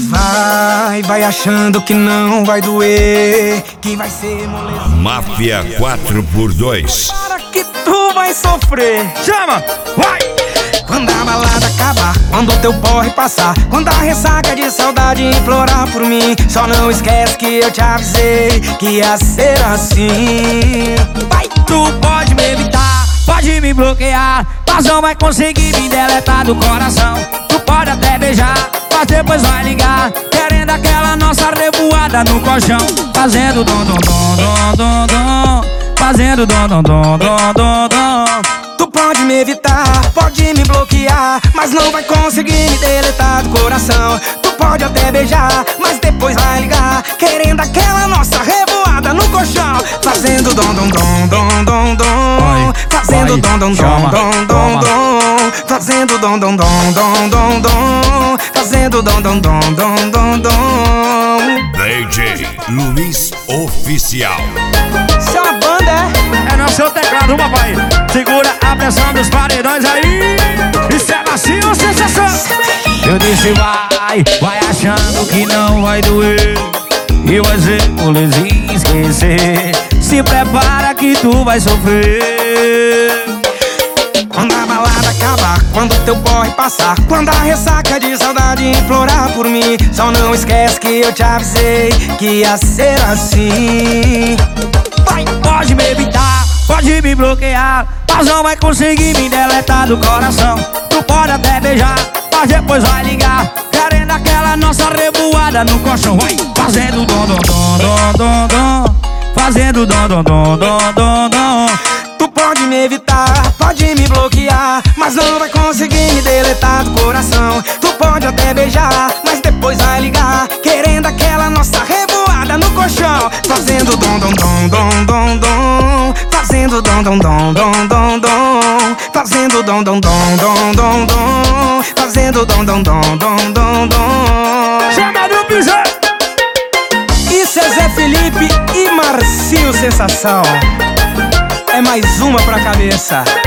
Vai achando que não vai doer, que vai ser moleza. Máfia 4x2. Para que tu vai sofrer. Chama, vai! Quando a balada acabar, quando o teu porre passar, quando a ressaca de saudade implorar por mim, só não esquece que eu te avisei que ia ser assim. Vai, tu pode me evitar, pode me bloquear, mas não vai conseguir me deletar do coração. Tu pode até beijar, mas depois vai ligar, querendo aquela nossa revoada no colchão, fazendo dom dom dom dom dom dom, fazendo dom dom dom dom dom dom. Tu pode me evitar, pode me bloquear, mas não vai conseguir me deletar do coração. Tu pode até beijar, mas depois vai ligar, querendo aquela nossa revoada no colchão, fazendo dom dom dom dom dom dom, fazendo dom dom dom dom dom dom, fazendo dom dom dom dom dom dom, fazendo dom dom dom dom dom dom. DJ Luiz Oficial. Isso é uma banda, é? É no seu teclado, papai. Segura a pressão dos paredões aí. Isso é macio, sensação. Eu disse vai achando que não vai doer, e vai ser molezinha esquecer. Se prepara que tu vai sofrer. Quando a balada acabar, quando o teu porre passar, quando a ressaca de saudade implorar por mim, só não esquece que eu te avisei que ia ser assim. Vai, pode me evitar, pode me bloquear, mas não vai conseguir me deletar do coração. Tu pode até beijar, mas depois vai ligar, querendo aquela nossa revoada no colchão. Vai, fazendo dom dom dom dom dom dom, fazendo dom dom dom dom dom dom. Tu pode me evitar, pode me bloquear, mas não vai conseguir me deletar do coração. Tu pode até beijar, mas depois vai ligar, querendo aquela nossa revoada no colchão, fazendo dom dom dom dom dom dom, fazendo dom dom dom dom dom dom, fazendo dom dom dom dom dom dom, fazendo dom dom dom dom dom dom. Chama no pisão. Isso é Zé Felipe e Marcio Sensação. É mais uma pra cabeça.